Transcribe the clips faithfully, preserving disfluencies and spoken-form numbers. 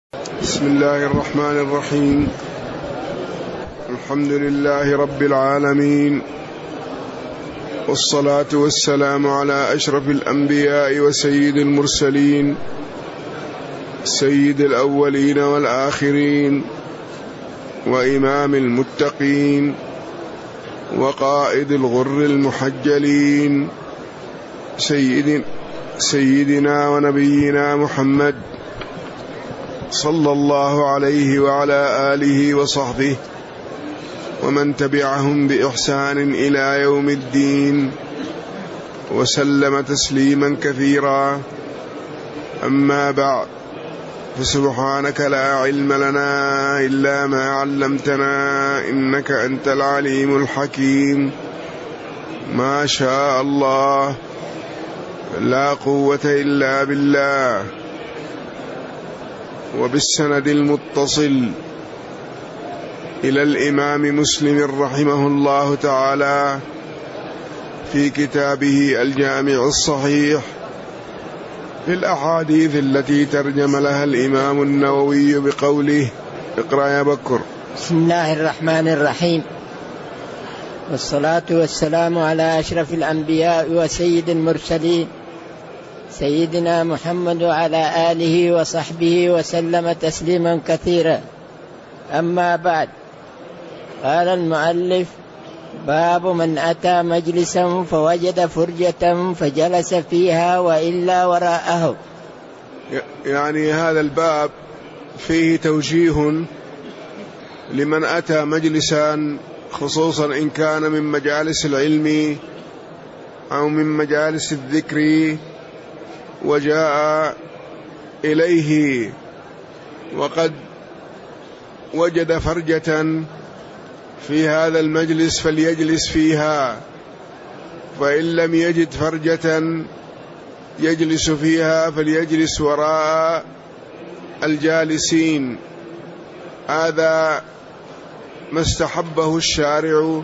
بسم الله الرحمن الرحيم. الحمد لله رب العالمين، والصلاة والسلام على أشرف الأنبياء وسيد المرسلين، سيد الأولين والآخرين، وإمام المتقين، وقائد الغر المحجلين، سيد سيدنا ونبينا محمد صلى الله عليه وعلى آله وصحبه ومن تبعهم بإحسان إلى يوم الدين، وسلم تسليما كثيرا. أما بعد، فسبحانك لا علم لنا إلا ما علمتنا إنك أنت العليم الحكيم. ما شاء الله، لا قوة إلا بالله. وبالسند المتصل إلى الإمام مسلم رحمه الله تعالى في كتابه الجامع الصحيح في الأحاديث التي ترجم لها الإمام النووي بقوله: اقرأ يا بكر. بسم الله الرحمن الرحيم، والصلاة والسلام على أشرف الأنبياء وسيد المرسلين، سيدنا محمد وعلى آله وصحبه وسلم تسليما كثيرا. أما بعد، قال المؤلف: باب من أتى مجلسا فوجد فرجة فجلس فيها وإلا وراءه. يعني هذا الباب فيه توجيه لمن أتى مجلسا، خصوصا إن كان من مجالس العلم أو من مجالس الذكر، وجاء إليه وقد وجد فرجة في هذا المجلس فليجلس فيها، فإن لم يجد فرجة يجلس فيها فليجلس وراء الجالسين. هذا ما استحبه الشارع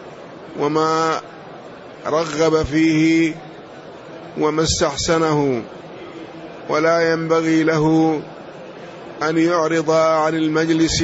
وما رغب فيه وما استحسنه، ولا ينبغي له أن يعرض عن المجلس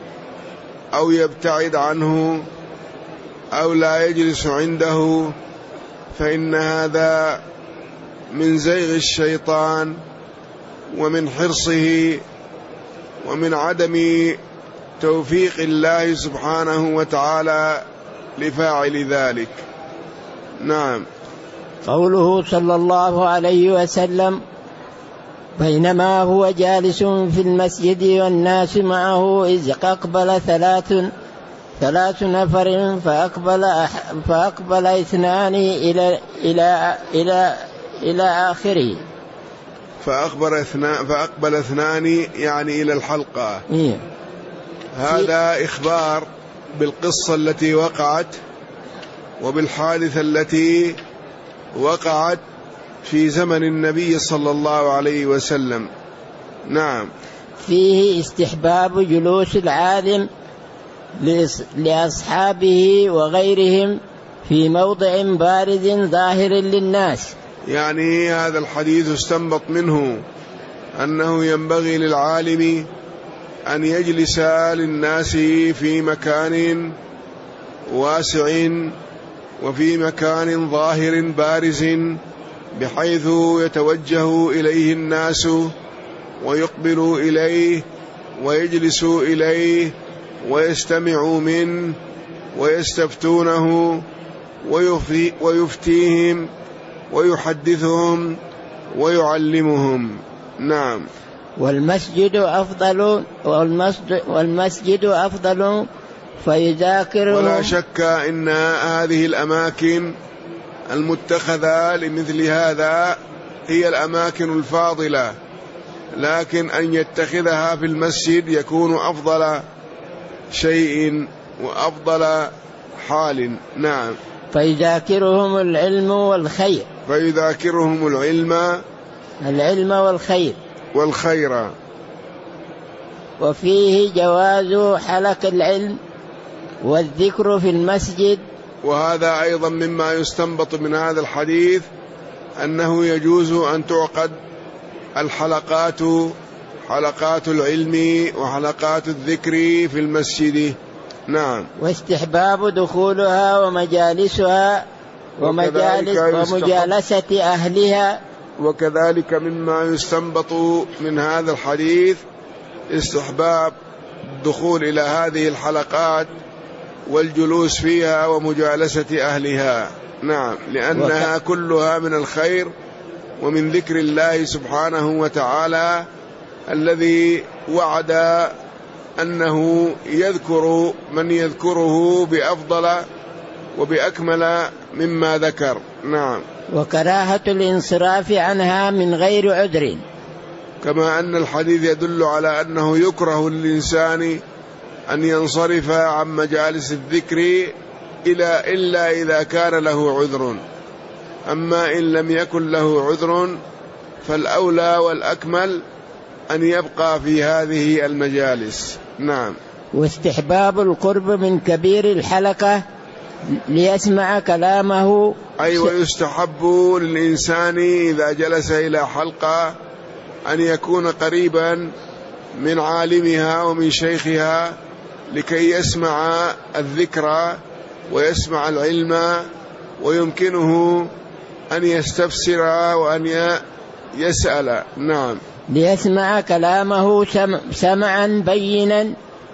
أو يبتعد عنه أو لا يجلس عنده، فإن هذا من زيغ الشيطان ومن حرصه ومن عدم توفيق الله سبحانه وتعالى لفاعل ذلك. نعم. قوله صلى الله عليه وسلم: بينما هو جالس في المسجد والناس معه إذ أقبل ثلاث ثلاث نفر فأقبل فأقبل اثنان إلى إلى إلى إلى آخره. فأقبل اثنان فأقبل اثنان يعني إلى الحلقة. إيه. هذا إخبار بالقصة التي وقعت وبالحادثة التي وقعت في زمن النبي صلى الله عليه وسلم. نعم. فيه استحباب جلوس العالم لأصحابه وغيرهم في موضع بارز ظاهر للناس. يعني هذا الحديث استنبط منه أنه ينبغي للعالم أن يجلس للناس في مكان واسع وفي مكان ظاهر بارز، بحيث يتوجه إليه الناس ويقبلوا إليه ويجلسوا إليه ويستمعوا منه ويستفتونه ويفتيهم ويحدثهم ويعلمهم. نعم. والمسجد أفضل والمسجد, والمسجد أفضل فيذاكرهم. ولا شك إن هذه الأماكن المتخذة لمثل هذا هي الأماكن الفاضلة، لكن أن يتخذها في المسجد يكون أفضل شيء وأفضل حال. نعم. فيذاكرهم العلم والخير. فيذاكرهم العلم العلم والخير والخير. وفيه جواز حلق العلم والذكر في المسجد. وهذا أيضا مما يستنبط من هذا الحديث أنه يجوز أن تعقد الحلقات حلقات العلم وحلقات الذكر في المسجد. نعم. واستحباب دخولها ومجالسها ومجالس ومجالسة أهلها. وكذلك مما يستنبط من هذا الحديث استحباب الدخول إلى هذه الحلقات والجلوس فيها ومجالسة أهلها. نعم، لأنها كلها من الخير ومن ذكر الله سبحانه وتعالى الذي وعد أنه يذكر من يذكره بأفضل وبأكمل مما ذكر. نعم. وكراهة الانصراف عنها من غير عذر، كما أن الحديث يدل على أنه يكره للإنسان أن ينصرف عن مجالس الذكر إلا إلا إذا كان له عذر، أما إن لم يكن له عذر فالأولى والأكمل أن يبقى في هذه المجالس. نعم. واستحباب القرب من كبير الحلقة ليسمع كلامه. أي ويستحب للإنسان إذا جلس إلى حلقة أن يكون قريبا من عالمها ومن شيخها لكي يسمع الذكر ويسمع العلم ويمكنه أن يستفسر وأن يسأل. نعم. ليسمع كلامه سمعا بينا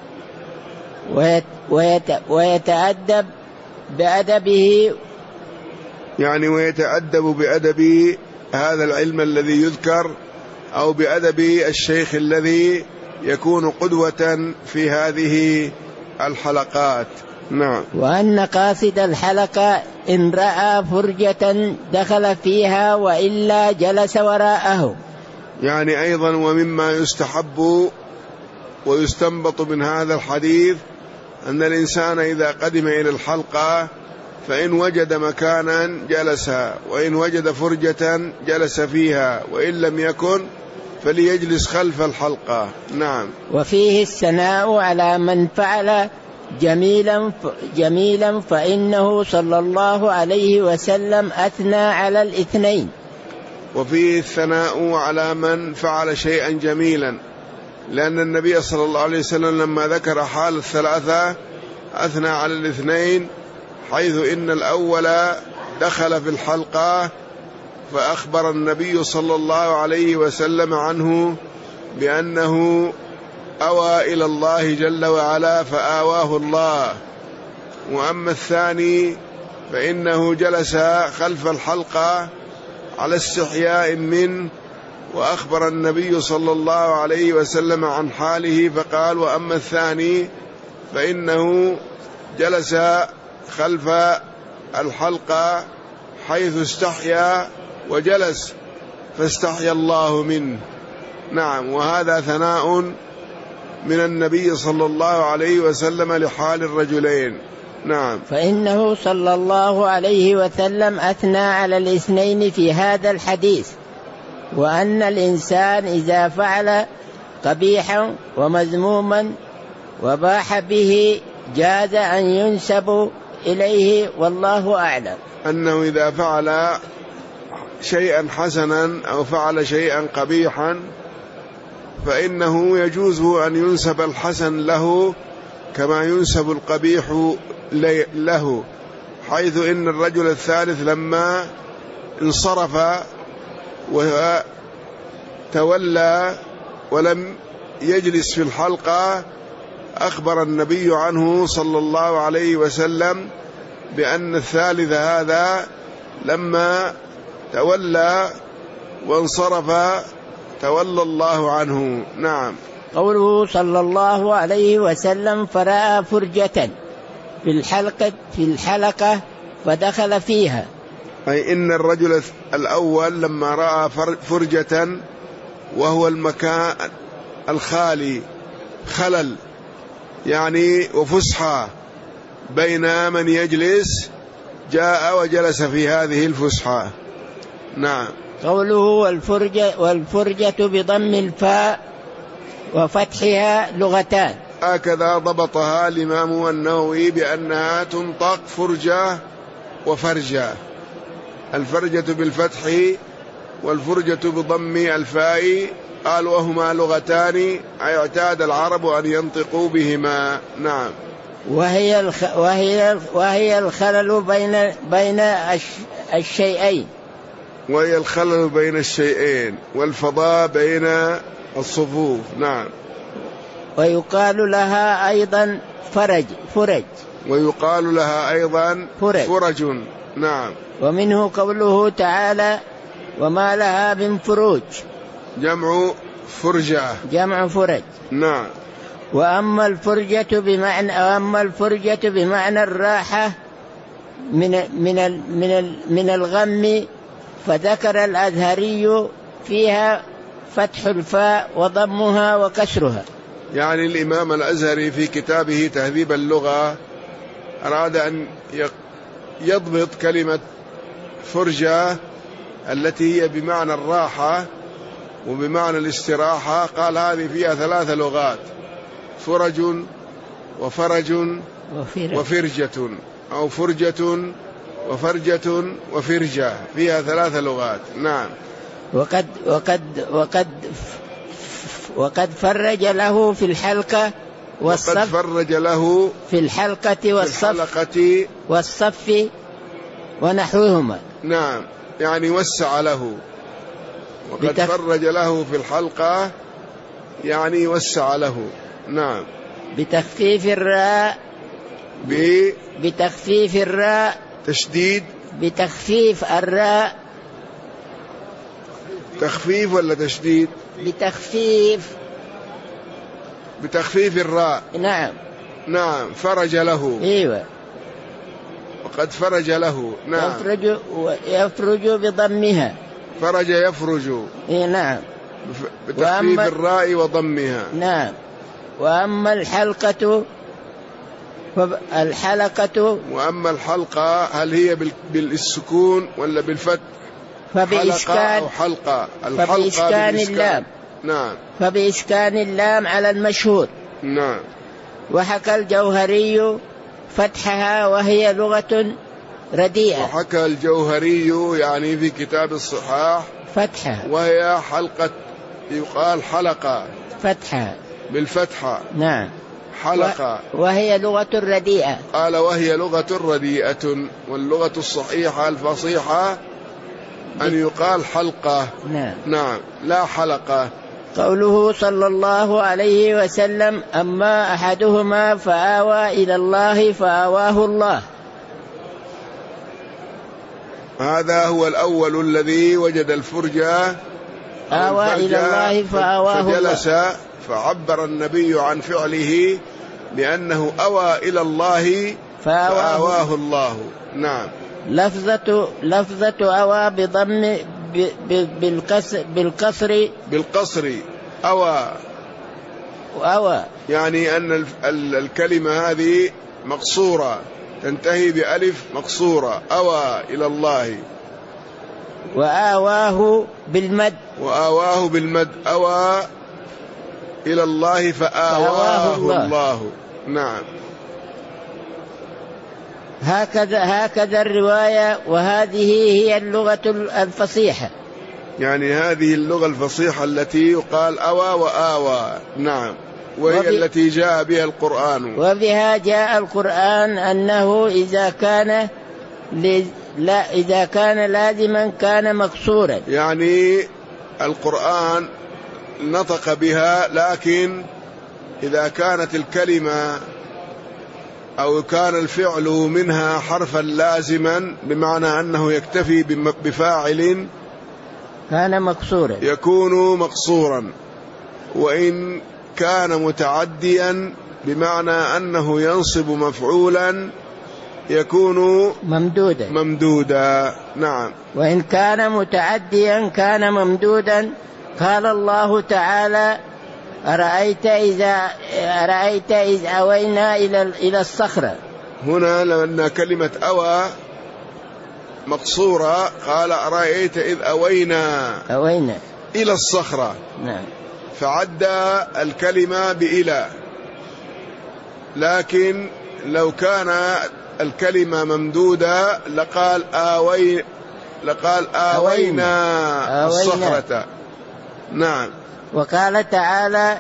ويتأدب بأدبه، يعني ويتأدب بأدب هذا العلم الذي يذكر أو بأدب الشيخ الذي يكون قدوة في هذه الحلقات. نعم. وأن قاصد الحلقة إن رأى فرجة دخل فيها وإلا جلس وراءه. يعني أيضا ومما يستحب ويستنبط من هذا الحديث أن الإنسان إذا قدم إلى الحلقة فإن وجد مكانا جلس، وإن وجد فرجة جلس فيها، وإن لم يكن فليجلس خلف الحلقة. نعم. وفيه الثناء على من فعل جميلا جميلا فإنه صلى الله عليه وسلم أثنى على الاثنين. وفيه الثناء على من فعل شيئا جميلا، لأن النبي صلى الله عليه وسلم لما ذكر حال الثلاثة أثنى على الاثنين، حيث إن الأول دخل في الحلقة فأخبر النبي صلى الله عليه وسلم عنه بأنه أوى إلى الله جل وعلا فآواه الله. وأما الثاني فإنه جلس خلف الحلقة على استحياء منه، وأخبر النبي صلى الله عليه وسلم عن حاله فقال: وأما الثاني فإنه جلس خلف الحلقة حيث استحيا وجلس فاستحيا الله منه. نعم. وهذا ثناء من النبي صلى الله عليه وسلم لحال الرجلين. نعم. فإنه صلى الله عليه وسلم أثنى على الاثنين في هذا الحديث، وأن الإنسان إذا فعل قبيحا ومذموما وباح به جاز أن ينسب إليه، والله أعلم. أنه إذا فعل شيئا حسنا أو فعل شيئا قبيحا فإنه يجوز أن ينسب الحسن له كما ينسب القبيح له، حيث إن الرجل الثالث لما انصرف وتولى ولم يجلس في الحلقة أخبر النبي عنه صلى الله عليه وسلم بأن الثالث هذا لما تولى وانصرف تولى الله عنه. نعم. قوله صلى الله عليه وسلم: فرأى فرجة في الحلقة في الحلقة فدخل فيها، أي إن الرجل الأول لما رأى فرجة وهو المكان الخالي خلل يعني وفسحة بين من يجلس، جاء وجلس في هذه الفسحة. نعم. قوله والفرجة, والفرجة بضم الفاء وفتحها لغتان، هكذا ضبطها الإمام النووي بأنها تنطق فرجة وفرجة. الفرجة بالفتح والفرجة بضم الفاء. قال وهما لغتان أي اعتاد العرب أن ينطقوا بهما. نعم. وهي الخ... وهي وهي الخلل بين بين الش... الشيئين. وهي الخلل بين الشيئين والفضاء بين الصفوف. نعم. ويقال لها أيضا فرج فرج ويقال لها أيضا فرج, فرج. نعم. ومنه قوله تعالى وما لها من فروج، جمع فرجة. جمع فرج. نعم. وأما الفرجة بمعنى أما الفرجة بمعنى الراحة من من من من الغم، فذكر الأزهري فيها فتح الفاء وضمها وكسرها. يعني الإمام الأزهري في كتابه تهذيب اللغة أراد أن يضبط كلمة فرجة التي هي بمعنى الراحة وبمعنى الاستراحة. قال هذه فيها ثلاث لغات: فرج وفرج وفرجة، أو فرجة وفرجة وفرجة، فيها ثلاث لغات. نعم. وقد وقد وقد وقد فرج له في الحلقة والصف. وقد فرج له في الحلقة والصف, الحلقة والصف ونحوهما. نعم، يعني وسع له. وقد بتخ... فرج له في الحلقة يعني وسع له. نعم. بتخفيف الراء ب... بتخفيف الراء تشديد. بتخفيف الراء. تخفيف ولا تشديد؟ بتخفيف. بتخفيف الراء. نعم. نعم. فرج له. ايوه. وقد فرج له. نعم. يفرج يفرج بضمها. فرج يفرج. اي نعم. بتخفيف الراء وضمها. نعم. وأما الحلقة الحلقة وأما الحلقة هل هي بالسكون ولا بالفتح؟ فبإسكان أو حلقة. فبإسكان اللام. نعم. فبإسكان اللام على المشهور. نعم. وحكى الجوهري فتحها وهي لغة رديئة. وحكى الجوهري يعني في كتاب الصحاح فتحها وهي حلقة، يقال حلقة فتحها بالفتحة. نعم. حلقة. وهي لغة رديئة. قال وهي لغة رديئة، واللغة الصحيحة الفصيحة أن يقال حلقة. نعم. نعم، لا حلقة. قوله صلى الله عليه وسلم أما أحدهما فآوى إلى الله فآواه الله. هذا هو الأول الذي وجد الفرجة آوى إلى الله فآواه الله، فجلس، فعبر النبي عن فعله بأنه أوى إلى الله فآواه الله. نعم. لفظة لفظة أوى بضم بالكسر بالكسر بالقصر أوى. وأوى يعني أن الكلمة هذه مقصورة، تنتهي بألف مقصورة. أوى إلى الله. وآواه بالمد. وآواه بالمد. أوى إلى الله فآواه الله. الله. نعم. هكذا هكذا الرواية، وهذه هي اللغة الفصيحة. يعني هذه اللغة الفصيحة التي يقال أوى وآوى. نعم. وهي وب... التي جاء بها القرآن. وبها جاء القرآن أنه إذا كان ل... لا إذا كان لازما كان مكسورا. يعني القرآن نطق بها، لكن إذا كانت الكلمة أو كان الفعل منها حرفا لازما بمعنى أنه يكتفي بفاعل كان مكسورا، يكون مقصورا. وإن كان متعديا بمعنى أنه ينصب مفعولا يكون ممدودا ممدودا. نعم. وإن كان متعديا كان ممدودا. قال الله تعالى أرأيت إذا أرأيت إذ أوينا إلى إلى الصخرة. هنا لأن كلمة أوى مقصورة قال أرأيت إذ أوينا أوينا إلى الصخرة. نعم. فعدى الكلمة بإلى، لكن لو كان الكلمة ممدودة لقال آوي لقال آوينا, آوينا الصخرة. نعم. وقال تعالى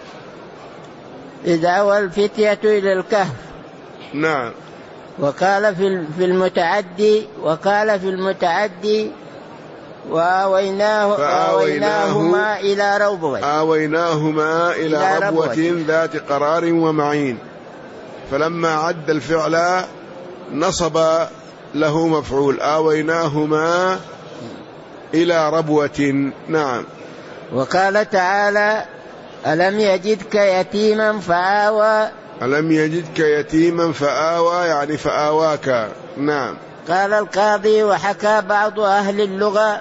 إذ أوى الفتية إلى الكهف. نعم. وقال في المتعدي وقال في المتعدي وآويناه آويناهما إلى ربوة آويناهما إلى ربوة ذات قرار ومعين. فلما عد الفعل نصب له مفعول آويناهما إلى ربوة. نعم. وقال تعالى ألم يجدك يتيما فآوى. ألم يجدك يتيما فآوى يعني فآواك. نعم. قال القاضي وحكى بعض أهل اللغة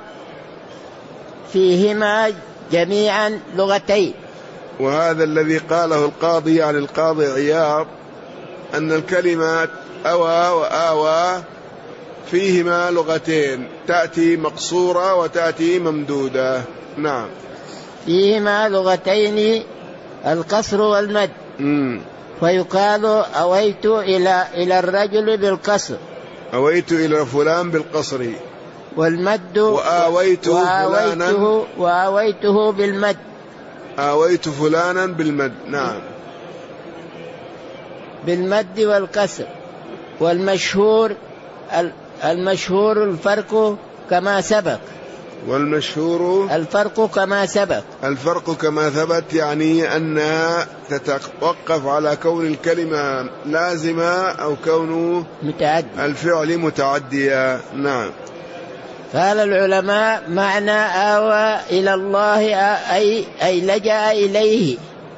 فيهما جميعا لغتين. وهذا الذي قاله القاضي عن القاضي عياض أن الكلمات أوى وآوى فيهما لغتين، تأتي مقصورة وتأتي ممدودة. نعم. فيهما لغتين القصر والمد. مم. فيقال أويت إلى إلى الرجل بالقصر، أويت إلى فلان بالقصر، والمد وآويت وآويته, وآويته بالمد، آويت فلانا بالمد. نعم. بالمد والكسر. والمشهور المشهور الفرق كما سبق. والمشهور الفرق كما سبق. الفرق كما ثبت يعني أنها تتوقف على كون الكلمة لازمة أو كون متعدي الفعل متعديا. نعم. قال العلماء معنى آوى إلى الله أي, أي لجأ إليه.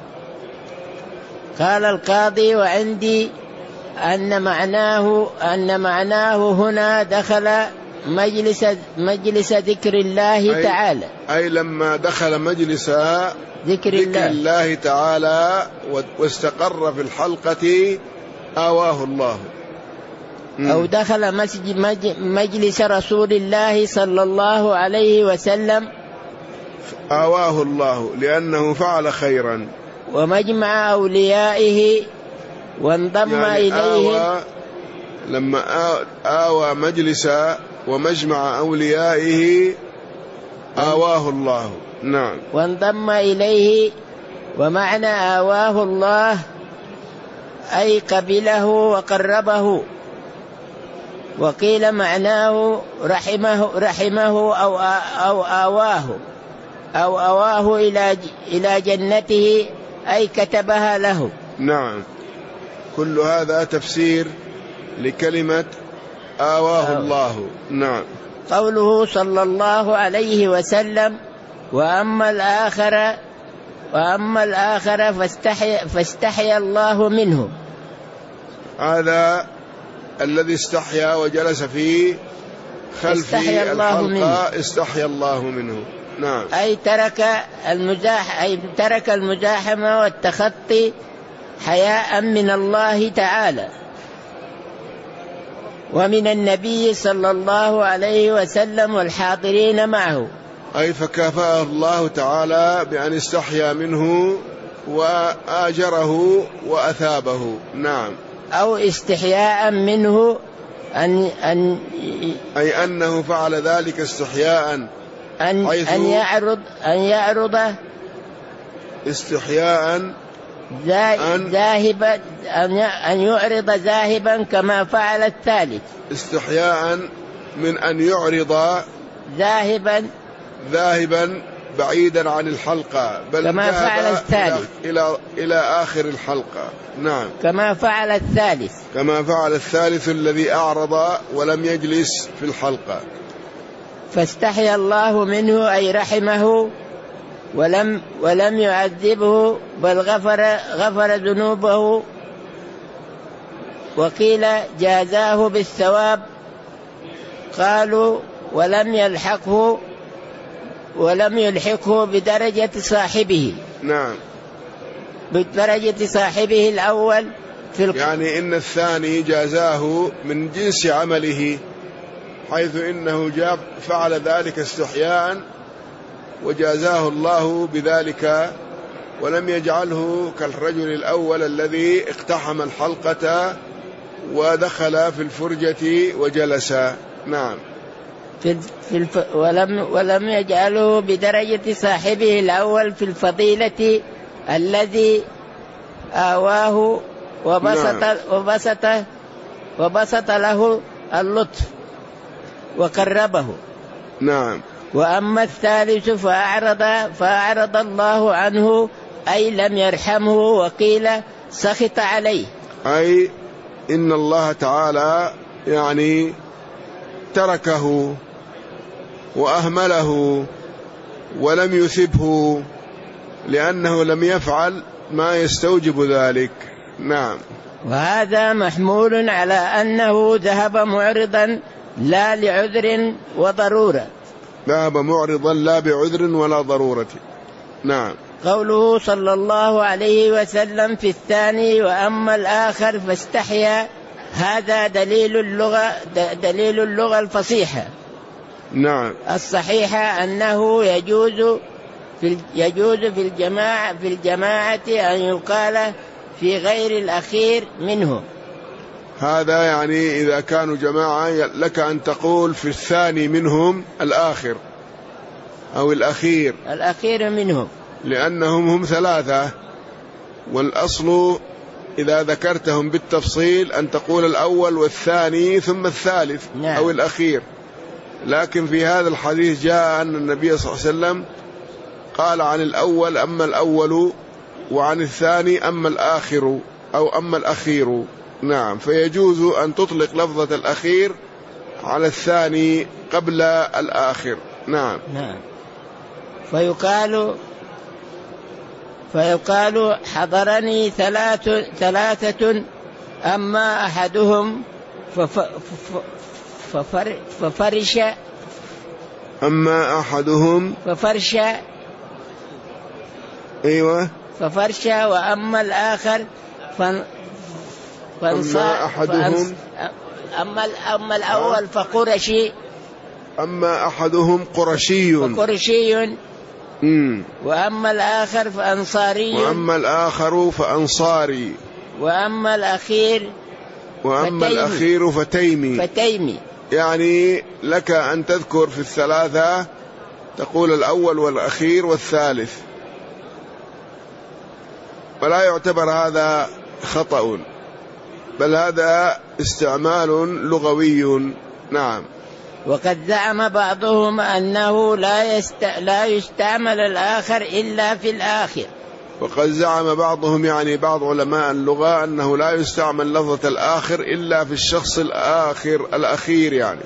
قال القاضي وعندي أن معناه أن معناه هنا دخل مجلس مجلس ذكر الله أي تعالى، أي لما دخل مجلس ذكر, ذكر الله. الله تعالى واستقر في الحلقة آواه الله. أو دخل مجلس رسول الله صلى الله عليه وسلم آواه الله لأنه فعل خيرا. ومجمع أوليائه وانضم يعني إليه. آوى لما آوى مجلس ومجمع أوليائه آواه الله. نعم. وانضم إليه. ومعنى آواه الله أي قبله وقربه. وقيل معناه رحمه رحمه أو أو آواه أو آواه إلى إلى جنته أي كتبها له. نعم. كل هذا تفسير لكلمة آواه أو الله. نعم. قوله صلى الله عليه وسلم وأما الآخر وأما الآخر فاستحي فاستحي الله منه. هذا الذي استحيا وجلس في خلف الحلقة استحيا الله منه. نعم. أي ترك المزاح أي ترك المزاحمة والتخطي حياء من الله تعالى ومن النبي صلى الله عليه وسلم والحاضرين معه. أي فكافأه الله تعالى بأن استحيا منه وآجره وأثابه. نعم. أو استحياء منه أن أن أي أنه فعل ذلك استحياء أن أن يعرض أن يعرض استحياء ذاهبا أن أن يعرض ذاهبا كما فعل الثالث. استحياء من أن يعرض ذاهبا ذاهبا بعيدا عن الحلقة، بل كما فعل الثالث إلى إلى آخر الحلقة. نعم. كما فعل الثالث كما فعل الثالث الذي أعرض ولم يجلس في الحلقة. فاستحيا الله منه أي رحمه ولم ولم يعذبه بل غفر غفر ذنوبه. وقيل جازاه بالثواب. قالوا ولم يلحقه ولم يلحقه بدرجة صاحبه. نعم. بدرجة صاحبه الأول في الق... يعني إن الثاني جازاه من جنس عمله، حيث إنه جاب فعل ذلك استحياء وجازاه الله بذلك ولم يجعله كالرجل الأول الذي اقتحم الحلقة ودخل في الفرجة وجلس. نعم. في في الف ولم ولم يجعله بدرجة صاحبه الأول في الفضيلة الذي آواه وبسط نعم. وبسط وبسط له اللطف وقربه. نعم. وأما الثالث فأعرض فأعرض الله عنه أي لم يرحمه، وقيل سخط عليه، أي إن الله تعالى يعني تركه وأهمله ولم يثبه لأنه لم يفعل ما يستوجب ذلك. نعم. وهذا محمول على أنه ذهب معرضا لا لعذر وضرورة. ذهب معرضا لا بعذر ولا ضرورة. نعم. قوله صلى الله عليه وسلم في الثاني وأما الآخر فاستحيا، هذا دليل اللغة دليل اللغة الفصيحة. نعم. الصحيحة أنه يجوز في يجوز في الجماعة في الجماعة أن يقال في غير الأخير منه. هذا يعني إذا كانوا جماعة لك أن تقول في الثاني منهم الآخر أو الأخير الأخير منهم، لأنهم هم ثلاثة، والأصل إذا ذكرتهم بالتفصيل أن تقول الأول والثاني ثم الثالث. نعم. أو الأخير. لكن في هذا الحديث جاء أن النبي صلى الله عليه وسلم قال عن الأول أما الأول، وعن الثاني أما الآخر أو أما الأخير. نعم. فيجوز أن تطلق لفظة الأخير على الثاني قبل الآخر. نعم. نعم. فيقال فيقال حضرني ثلاث ثلاثة أما أحدهم فف ففر ففرش أما أحدهم ففرش أيوة ففرش وأما الآخر فن أما أحدهم أما أما الأول فقرشي أما أحدهم قرشي فقرشي مم. وأما الآخر فأنصاري وأما الآخر فأنصاري وأما الأخير وأما فتيمي. الأخير فتيمي فتيمي. يعني لك أن تذكر في الثلاثة تقول الأول والأخير والثالث، ولا يعتبر هذا خطأ، بل هذا استعمال لغوي. نعم. وقد زعم بعضهم أنه لا, يست... لا يستعمل الآخر إلا في الآخر. وقد زعم بعضهم يعني بعض علماء اللغة أنه لا يستعمل لفظة الآخر إلا في الشخص الآخر الأخير يعني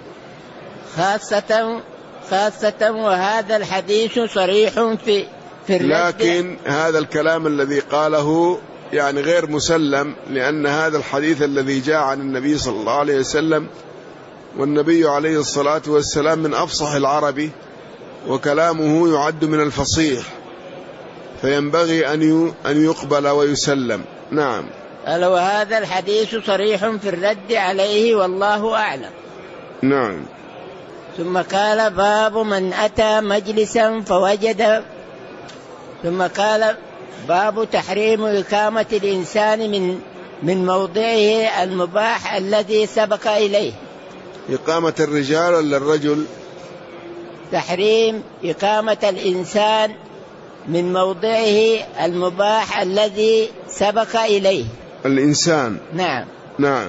خاصة خاصة وهذا الحديث صريح في في الرد. لكن هذا الكلام الذي قاله يعني غير مسلم، لأن هذا الحديث الذي جاء عن النبي صلى الله عليه وسلم، والنبي عليه الصلاة والسلام من أفصح العرب وكلامه يعد من الفصيح، فينبغي أن يقبل ويسلم. نعم. قال وهذا الحديث صريح في الرد عليه والله أعلم. نعم. ثم قال باب من أتى مجلسا فوجد ثم قال باب تحريم إقامة الإنسان من من موضعه المباح الذي سبق إليه. إقامة الرجال ولا الرجل؟ تحريم إقامة الإنسان من موضعه المباح الذي سبق إليه. الإنسان. نعم. نعم.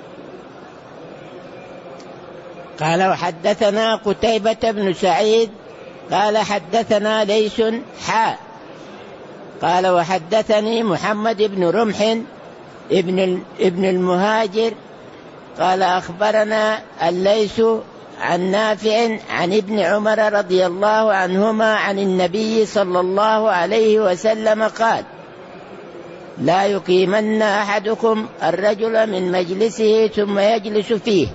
قال وحدثنا قتيبة بن سعيد قال حدثنا ليث حاء قال وحدثني محمد بن رمح ابن ابن المهاجر قال أخبرنا الليث عن نافع عن ابن عمر رضي الله عنهما عن النبي صلى الله عليه وسلم قال لا يقيمن أحدكم الرجل من مجلسه ثم يجلس فيه.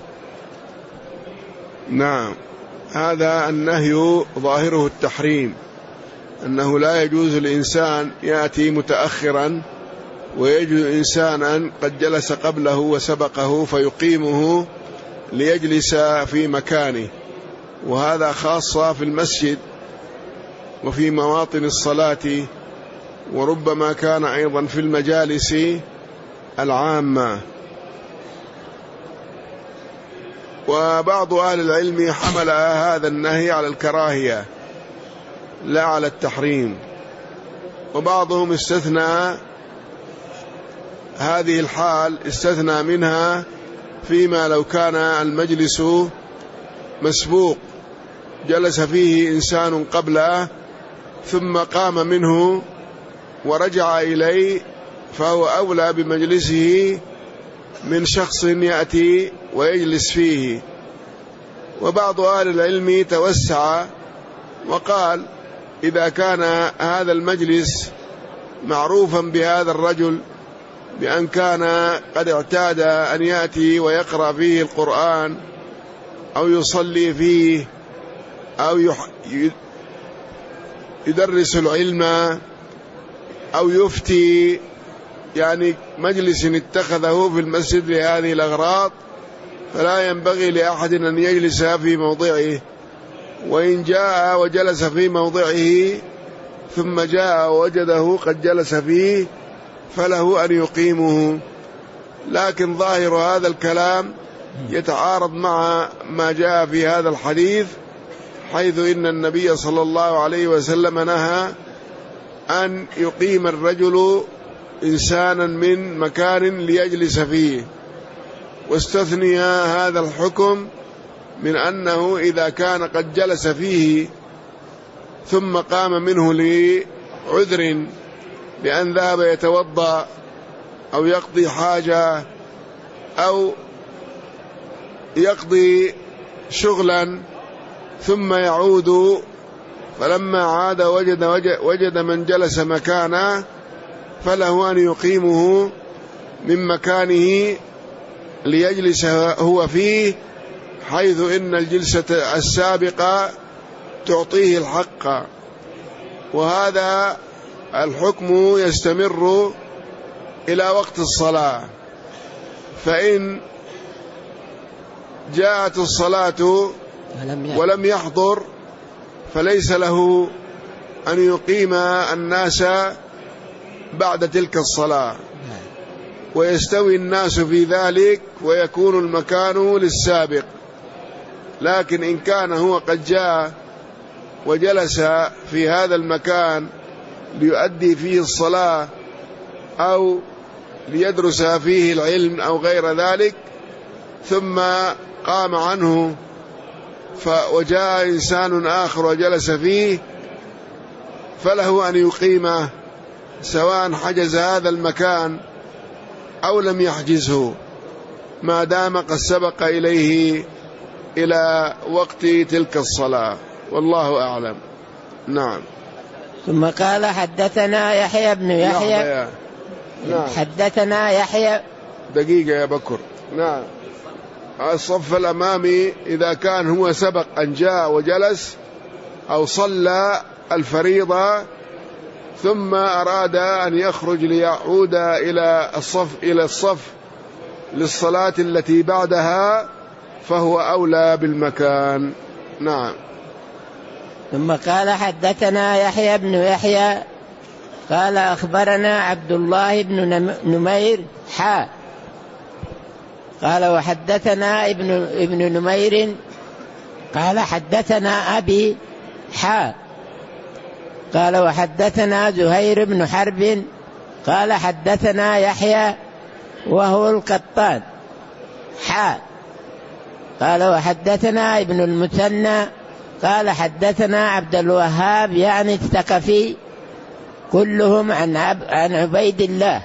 نعم. هذا النهي ظاهره التحريم، أنه لا يجوز الإنسان يأتي متأخرا ويجد إنسانا قد جلس قبله وسبقه فيقيمه ليجلس في مكانه، وهذا خاصة في المسجد وفي مواطن الصلاة، وربما كان أيضا في المجالس العامة. وبعض أهل العلم حمل هذا النهي على الكراهية لا على التحريم، وبعضهم استثنى هذه الحال، استثنى منها فيما لو كان المجلس مسبوق جلس فيه إنسان قبله ثم قام منه ورجع إليه، فهو أولى بمجلسه من شخص يأتي ويجلس فيه. وبعض أهل العلم توسع وقال إذا كان هذا المجلس معروفا بهذا الرجل بأن كان قد اعتاد أن يأتي ويقرأ فيه القرآن أو يصلي فيه أو يدرس العلم أو يفتي، يعني مجلس اتخذه في المسجد لهذه الأغراض، فلا ينبغي لأحد أن يجلس في موضعه. وإن جاء وجلس في موضعه ثم جاء ووجده قد جلس فيه فله أن يقيمه. لكن ظاهر هذا الكلام يتعارض مع ما جاء في هذا الحديث، حيث إن النبي صلى الله عليه وسلم نهى أن يقيم الرجل إنسانا من مكان ليجلس فيه، واستثني هذا الحكم من أنه إذا كان قد جلس فيه ثم قام منه لعذر بأن ذهب يتوضأ أو يقضي حاجة أو يقضي شغلا ثم يعود، فلما عاد وجد, وجد من جلس مكانه فله أن يقيمه من مكانه ليجلس هو فيه، حيث إن الجلسة السابقة تعطيه الحق. وهذا الحكم يستمر إلى وقت الصلاة، فإن جاءت الصلاة ولم يحضر فليس له أن يقيم الناس بعد تلك الصلاة، ويستوي الناس في ذلك ويكون المكان للسابق. لكن إن كان هو قد جاء وجلس في هذا المكان ليؤدي فيه الصلاة أو ليدرس فيه العلم أو غير ذلك، ثم قام عنه وجاء إنسان آخر وجلس فيه، فله أن يقيمه سواء حجز هذا المكان أو لم يحجزه، ما دام قد سبق إليه إلى وقت تلك الصلاة، والله أعلم. نعم. ثم قال حدثنا يحيى بن يحيى. نعم. حدثنا يحيى. دقيقة يا بكر. نعم. الصف الأمامي إذا كان هو سبق أن جاء وجلس أو صلى الفريضة ثم أراد أن يخرج ليعود إلى الصف إلى الصف للصلاة التي بعدها فهو أولى بالمكان. نعم. ثم قال حدثنا يحيى بن يحيى قال أخبرنا عبد الله بن نمير حا قال وحدثنا ابن ابن نمير قال حدثنا أبي حا قال وحدثنا زهير بن حرب قال حدثنا يحيى وهو القطان حا قال وحدثنا ابن المثنى قال حدثنا عبد الوهاب يعني الثقفي كلهم عن عن عبيد الله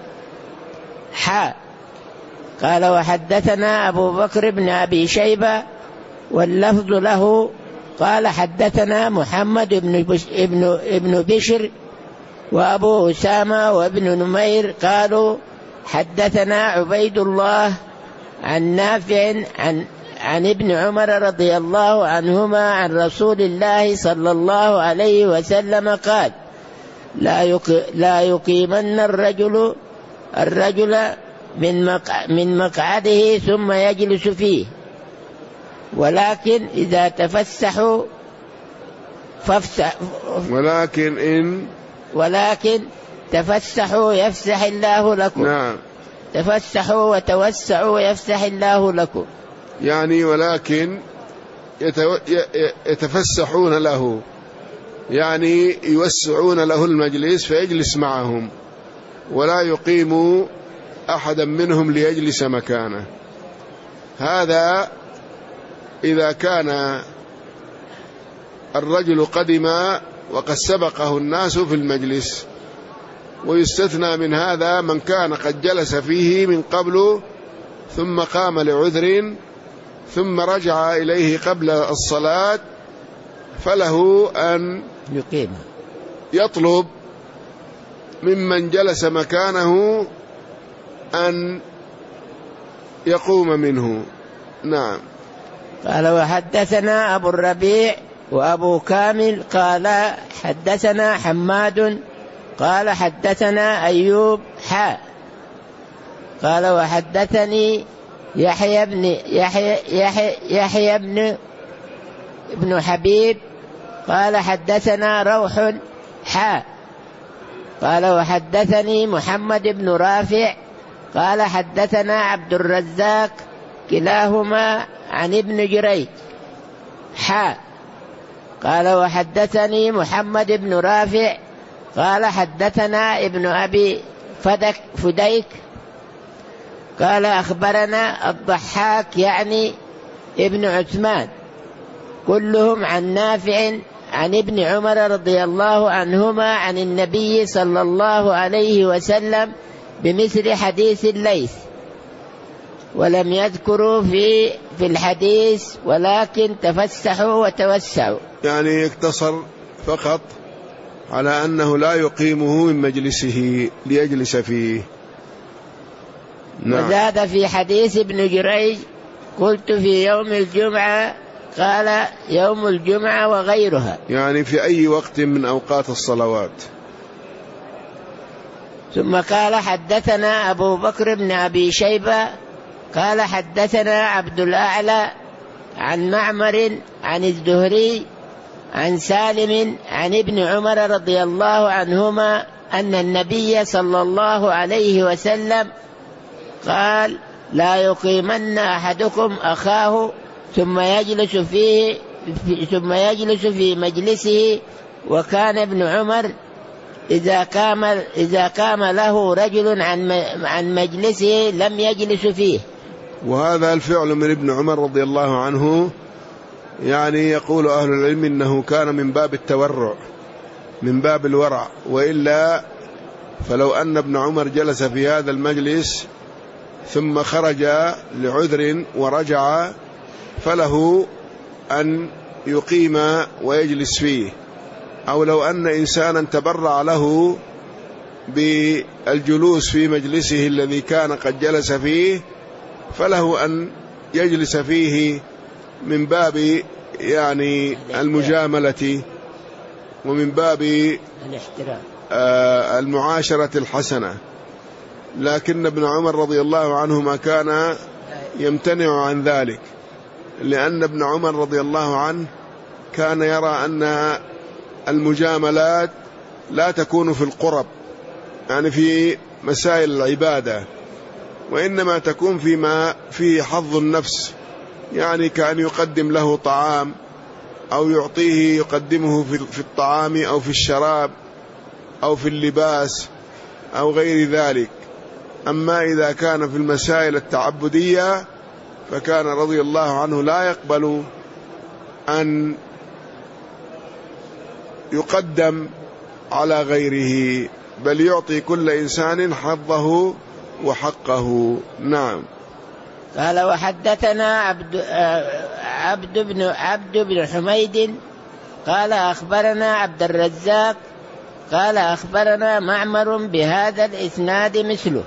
حا قال وحدثنا أبو بكر بن أبي شيبة واللفظ له قال حدثنا محمد بن بش ابن ابن بشر وأبو أسامة وابن نمير قالوا حدثنا عبيد الله عن نافع عن عن ابن عمر رضي الله عنهما عن رسول الله صلى الله عليه وسلم قال لا لا يقيمن الرجل الرجل من من مقعده ثم يجلس فيه، ولكن إذا تفسحوا فافسح ولكن إن ولكن تفسحوا يفسح الله لكم. نعم. تفسحوا وتوسعوا يفسح الله لكم. يعني ولكن يتفسحون له، يعني يوسعون له المجلس فيجلس معهم، ولا يقيم أحدا منهم ليجلس مكانه. هذا إذا كان الرجل قدم وقد سبقه الناس في المجلس. ويستثنى من هذا من كان قد جلس فيه من قبل ثم قام لعذر ثم رجع إليه قبل الصلاة، فله أن يقيم يطلب ممن جلس مكانه أن يقوم منه. نعم. قال وحدثنا أبو الربيع وأبو كامل قال حدثنا حماد قال حدثنا أيوب حاء قال وحدثني يحيى بن يحيى يحيى, يحيى بن ابن حبيب قال حدثنا روح حاء قال وحدثني محمد بن رافع قال حدثنا عبد الرزاق كلاهما عن ابن جريج حاء قال وحدثني محمد بن رافع قال حدثنا ابن أبي فدك فديك قال أخبرنا الضحاك يعني ابن عثمان كلهم عن نافع عن ابن عمر رضي الله عنهما عن النبي صلى الله عليه وسلم بمثل حديث الليث، ولم يذكروا في في الحديث ولكن تفسحوا وتوسعوا، يعني يقتصر فقط على أنه لا يقيمه من مجلسه ليجلس فيه. نعم. وزاد في حديث ابن جريج قلت في يوم الجمعة قال يوم الجمعة وغيرها، يعني في أي وقت من أوقات الصلوات. ثم قال حدثنا أبو بكر بن أبي شيبة قال حدثنا عبد الأعلى عن معمر عن الزهري عن سالم عن ابن عمر رضي الله عنهما أن النبي صلى الله عليه وسلم قال لا يقيمن أحدكم أخاه ثم يجلس فيه ثم يجلس في مجلسه، وكان ابن عمر إذا قام إذا قام له رجل عن عن مجلسه لم يجلس فيه. وهذا الفعل من ابن عمر رضي الله عنه، يعني يقول أهل العلم إنه كان من باب التورع، من باب الورع، وإلا فلو أن ابن عمر جلس في هذا المجلس ثم خرج لعذر ورجع فله أن يقيم ويجلس فيه، أو لو أن إنسانا تبرع له بالجلوس في مجلسه الذي كان قد جلس فيه فله أن يجلس فيه من باب يعني المجاملة ومن باب المعاشرة الحسنة. لكن ابن عمر رضي الله عنهما كان يمتنع عن ذلك، لأن ابن عمر رضي الله عنه كان يرى أن المجاملات لا تكون في القرب، يعني في مسائل العبادة، وإنما تكون فيما فيه حظ النفس، يعني كأن يقدم له طعام أو يعطيه يقدمه في الطعام أو في الشراب أو في اللباس أو غير ذلك. أما إذا كان في المسائل التعبدية فكان رضي الله عنه لا يقبل أن يقدم على غيره، بل يعطي كل إنسان حظه وحقه. نعم. قال وحدثنا عبد عبد بن عبد بن حميد قال أخبرنا عبد الرزاق قال أخبرنا معمر بهذا الإسناد مثله.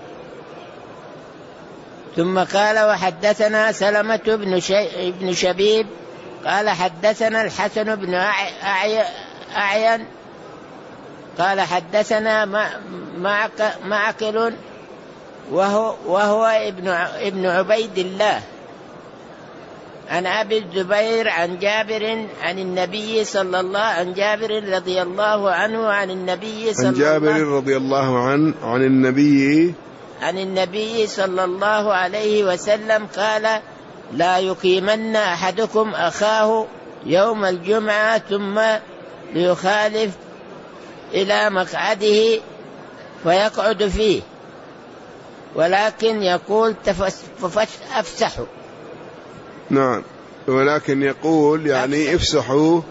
ثم قال وحدثنا سلمة بن, شي... بن شبيب قال حدثنا الحسن بن أعي... أعين قال حدثنا معك... معقل وهو, وهو ابن, ابن عبيد الله عن أبي الزبير عن جابر عن النبي صلى الله عن جابر رضي الله عنه عن النبي صلى عن جابر الله رضي الله عنه عن النبي عن النبي صلى الله عليه وسلم قال لا يقيمن أحدكم أخاه يوم الجمعة ثم ليخالف إلى مقعده فيقعد فيه، ولكن يقول افسحوا. نعم، ولكن يقول يعني افسحوا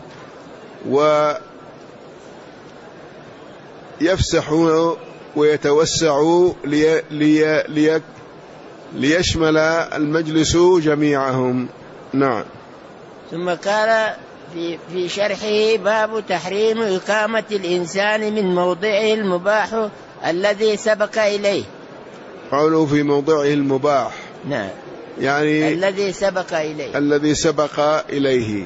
ويفسحوا ويتوسعوا لي لي لي ليشمل المجلس جميعهم. نعم. ثم قال في في شرحه: باب تحريم إقامة الإنسان من موضعه المباح الذي سبق إليه. قوله في موضعه المباح، نعم، يعني الذي سبق إليه الذي سبق إليه.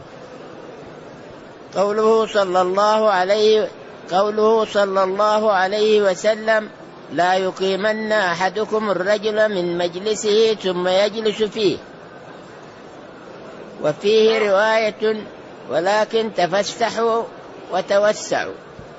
قوله صلى الله عليه قوله صلى الله عليه وسلم: لا يقيمن أحدكم الرجل من مجلسه ثم يجلس فيه. وفيه رواية: ولكن تفسحوا وتوسعوا.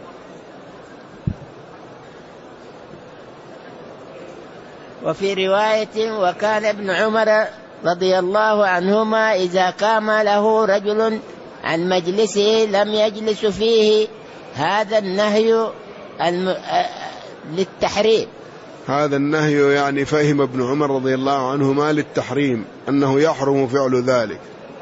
وفي رواية: وكان ابن عمر رضي الله عنهما إذا قام له رجل عن مجلسه لم يجلس فيه. هذا النهي الم... للتحريم. هذا النهي يعني فهم ابن عمر رضي الله عنهما للتحريم، أنه يحرم فعل ذلك.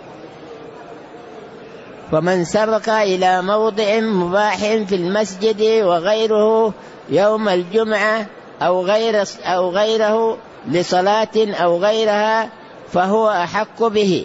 فمن سبق إلى موضع مباح في المسجد وغيره يوم الجمعة أو غير أو غيره لصلاة أو غيرها فهو أحق به،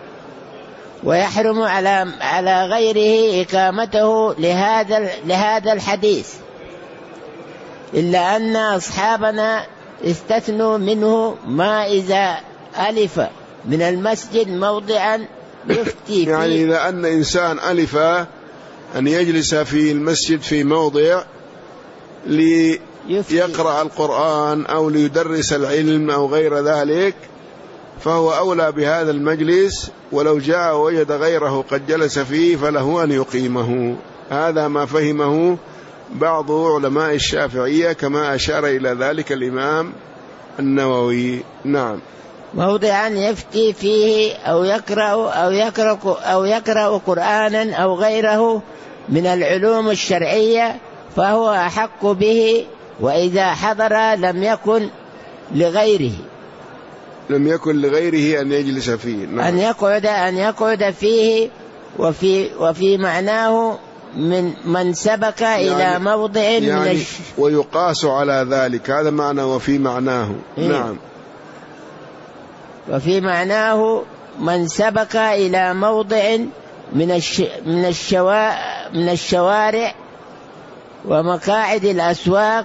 ويحرم على على غيره إقامته لهذا لهذا الحديث، إلا أن أصحابنا استثنوا منه ما إذا ألف من المسجد موضعا يفتي فيه. يعني إذا أن إنسان ألف أن يجلس في المسجد في موضع ليقرأ القرآن أو ليدرس العلم أو غير ذلك، فهو أولى بهذا المجلس، ولو جاء ووجد غيره قد جلس فيه فله أن يقيمه. هذا ما فهمه بعض علماء الشافعية، كما أشار إلى ذلك الإمام النووي. نعم. موضعا يفتي فيه أو يقرأ أو يقرأ أو يقرأ قرآنا أو غيره من العلوم الشرعية فهو أحق به، وإذا حضر لم يكن لغيره لم يكن لغيره أن يجلس فيه. نعم. أن يقعد أن يقعد فيه. وفي وفي معناه من من سبق يعني إلى موضع يعني من الش... ويقاس على ذلك، هذا معنى وفي معناه. إيه؟ نعم. وفي معناه من سبق إلى موضع من الش... من الشوا... من الشوارع ومقاعد الأسواق.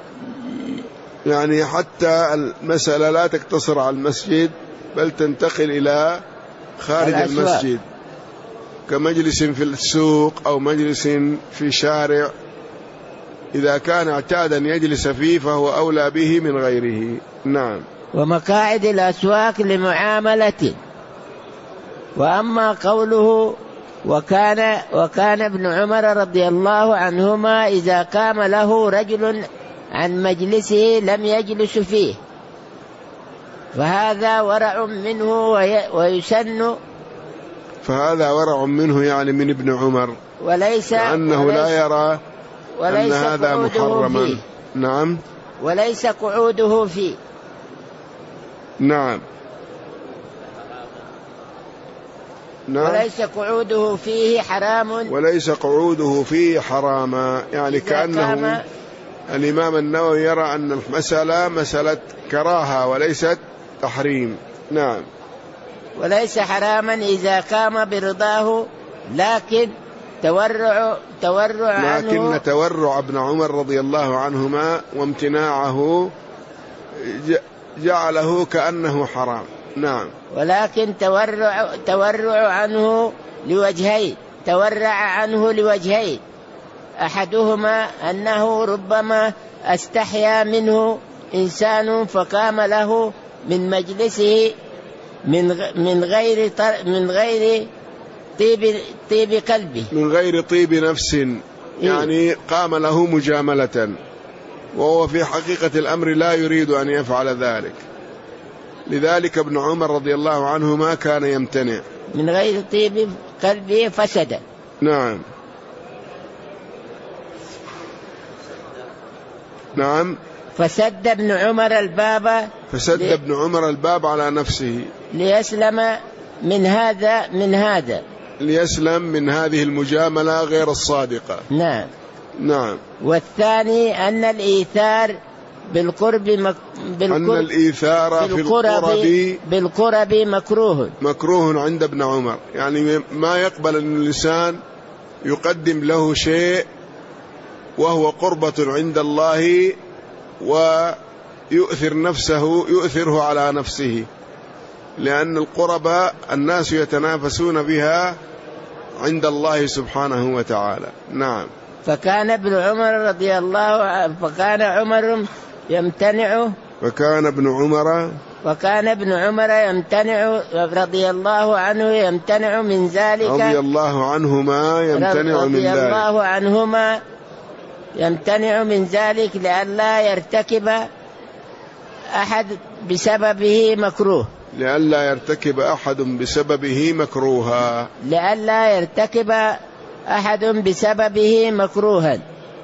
يعني حتى المسألة لا تقتصر على المسجد بل تنتقل إلى خارج الأسواق. المسجد كمجلس في السوق أو مجلس في شارع، إذا كان اعتادا يجلس فيه فهو أولى به من غيره. نعم. ومقاعد الأسواق لمعاملة. وأما قوله وكان وكان ابن عمر رضي الله عنهما إذا قام له رجل عن مجلسه لم يجلس فيه، فهذا ورع منه ويسن. فهذا ورع منه يعني من ابن عمر، وليس لأنه وليس لا يرى وليس أن هذا محرما فيه. نعم. وليس قعوده فيه. نعم. نعم. وليس قعوده فيه حرام. وليس قعوده فيه حراما، يعني كأنه الإمام النووي يرى أن المسألة مسألة كراهة وليست تحريم. نعم. وليس حراما إذا قام برضاه، لكن تورع تورع عنه لكن تورع ابن عمر رضي الله عنهما وامتناعه جعله كأنه حرام. نعم. ولكن تورع تورع عنه لوجهين تورع عنه لوجهين أحدهما أنه ربما استحيا منه إنسان فقام له من مجلسه من من غير من غير طيب طيب قلبه، من غير طيب نفس، يعني قام له مجاملة، وهو في حقيقة الأمر لا يريد أن يفعل ذلك، لذلك ابن عمر رضي الله عنهما كان يمتنع. من غير طيب قلبه فسد. نعم نعم فسد ابن عمر الباب فسد لي... ابن عمر الباب على نفسه ليسلم من هذا من هذا ليسلم من هذه المجاملة غير الصادقة. نعم نعم. والثاني أن الإيثار بالقرب مك... بالقرب أن الإيثار في القرب بالقرب مكروه مكروه عند ابن عمر، يعني ما يقبل أن الإنسان يقدم له شيء وهو قربة عند الله ويؤثر نفسه يؤثره على نفسه، لأن القرب الناس يتنافسون بها عند الله سبحانه وتعالى. نعم. فكان ابن عمر رضي الله عنه فكان عمر يمتنع فكان ابن عمر وكان ابن عمر يمتنع رضي الله عنه يمتنع من ذلك رضي الله عنهما يمتنع من ذلك رضي الله عنهما يمتنع من ذلك لئلا يرتكب أحد بسببه مكروه لئلا يرتكب أحد بسببه مكروها لئلا يرتكب أحد بسببه مكروها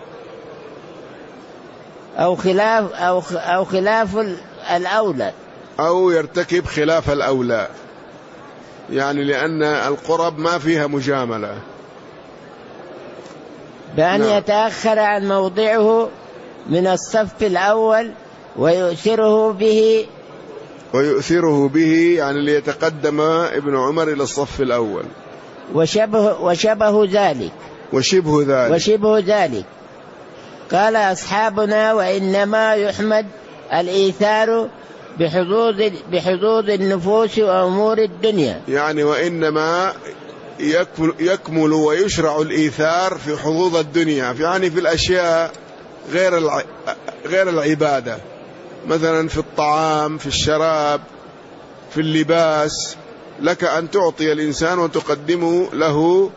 أو خلاف أو أو خلاف الأولى أو يرتكب خلاف الأولى، يعني لأن القرب ما فيها مجاملة، بأن نعم. يتأخر عن موضعه من الصف الأول ويؤثره به ويؤثره به يعني ليتقدم ابن عمر إلى الصف الأول. وشبه وشبه ذلك وشبه ذلك وشبه ذلك قال أصحابنا وإنما يحمد الإيثار بحظوظ بحظوظ النفوس وأمور الدنيا، يعني وإنما يكمل ويشرع الإيثار في حظوظ الدنيا، يعني في الأشياء غير الع... غير العبادة، مثلا في الطعام، في الشراب، في اللباس، لك أن تعطي الإنسان وتقدمه له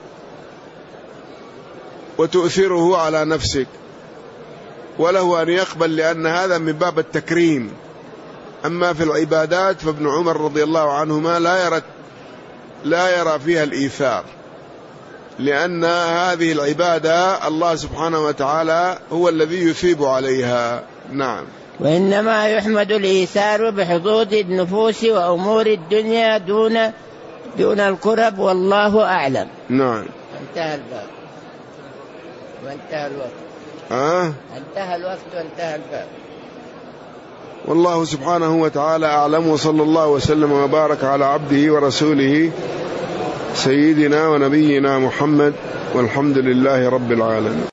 وتؤثره على نفسك، وله أن يقبل لأن هذا من باب التكريم. أما في العبادات فابن عمر رضي الله عنهما لا يرى لا يرى فيها الإيثار، لأن هذه العبادة الله سبحانه وتعالى هو الذي يثيب عليها. نعم. وإنما يحمد الإيثار بحظوظ النفوس وأمور الدنيا دون دون القرب، والله أعلم. نعم. انتهى الباب وانتهى الوقت. آه؟ انتهى الوقت وانتهى الباب. والله سبحانه وتعالى أعلم، وصلى الله وسلم وبارك على عبده ورسوله سيدنا ونبينا محمد، والحمد لله رب العالمين.